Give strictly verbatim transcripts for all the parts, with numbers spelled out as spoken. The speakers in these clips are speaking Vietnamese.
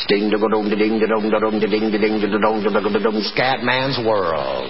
Ding da dong da ding da dong da dong da ding da ding da dong da dong dong Scatman's World.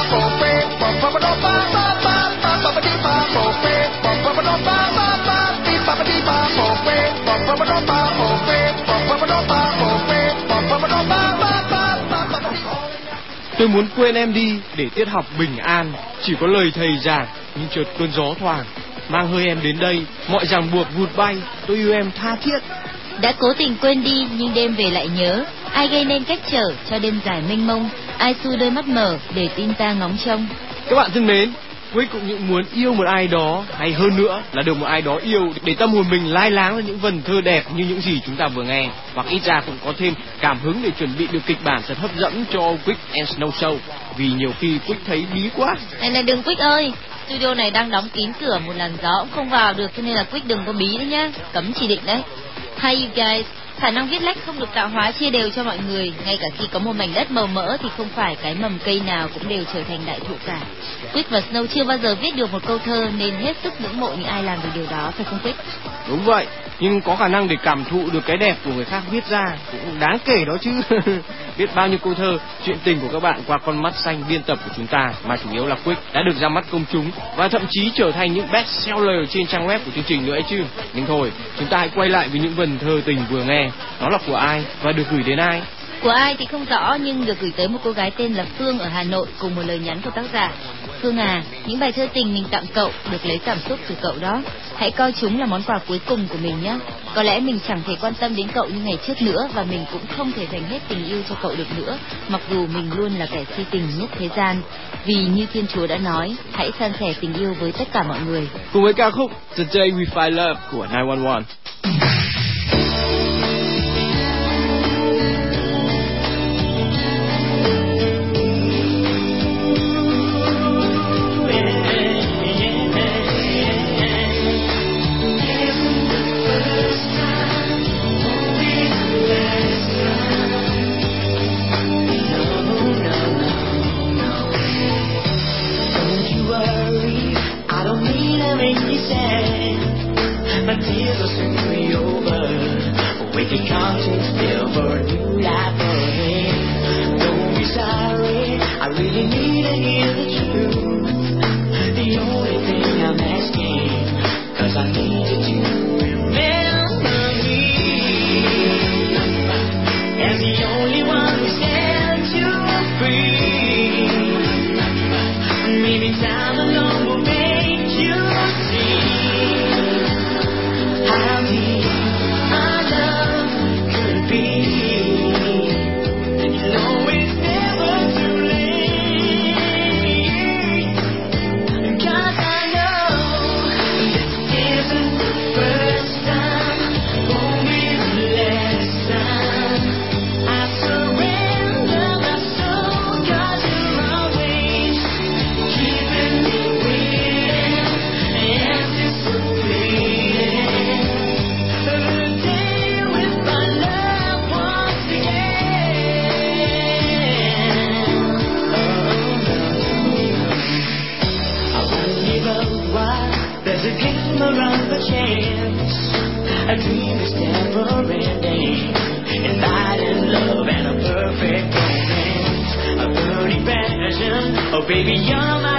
Tôi muốn quên em đi để tiết học bình an, chỉ có lời thầy giảng, nhưng chợt cơn gió thoảng mang hơi em đến đây, mọi ràng buộc vụt bay, tôi yêu em tha thiết. Đã cố tình quên đi nhưng đêm về lại nhớ, ai gây nên cách trở cho đêm dài mênh mông, ai xui đôi mắt mở để tim ta ngóng trông. Các bạn thân mến, Quick cũng những muốn yêu một ai đó, hay hơn nữa là được một ai đó yêu, để tâm hồn mình lai láng ra những vần thơ đẹp như những gì chúng ta vừa nghe, hoặc ít ra cũng có thêm cảm hứng để chuẩn bị được kịch bản thật hấp dẫn cho Quick and Snow Show. Vì nhiều khi Quick thấy bí quá. Này này đừng Quick ơi, studio này đang đóng kín cửa, một làn gió cũng không vào được, cho nên là Quick đừng có bí đấy nhá, cấm chỉ định đấy. Hi you guys, khả năng viết lách không được tạo hóa chia đều cho mọi người, ngay cả khi có một mảnh đất màu mỡ thì không phải cái mầm cây nào cũng đều trở thành đại thụ cả. Quick và Snow chưa bao giờ viết được một câu thơ nên hết sức ngưỡng mộ những ai làm được điều đó, phải không Quick? Đúng vậy, nhưng có khả năng để cảm thụ được cái đẹp của người khác viết ra cũng đáng kể đó chứ. Biết bao nhiêu câu thơ, chuyện tình của các bạn qua con mắt xanh biên tập của chúng ta, mà chủ yếu là Quick, đã được ra mắt công chúng và thậm chí trở thành những best seller trên trang web của chương trình nữa ấy chứ. Nhưng thôi, chúng ta hãy quay lại với những vần thơ tình vừa nghe. Nó là của ai và được gửi đến ai? Của ai thì không rõ, nhưng được gửi tới một cô gái tên là Phương ở Hà Nội cùng một lời nhắn của tác giả. Phương à, những bài thơ tình mình tặng cậu được lấy cảm xúc từ cậu đó. Hãy coi chúng là món quà cuối cùng của mình nhé. Có lẽ mình chẳng thể quan tâm đến cậu như ngày trước nữa, và mình cũng không thể dành hết tình yêu cho cậu được nữa, mặc dù mình luôn là kẻ si tình nhất thế gian. Vì như Thiên Chúa đã nói, hãy san sẻ tình yêu với tất cả mọi người. Cùng với ca khúc The Day We Find Love của nine one one. Oh baby, you're my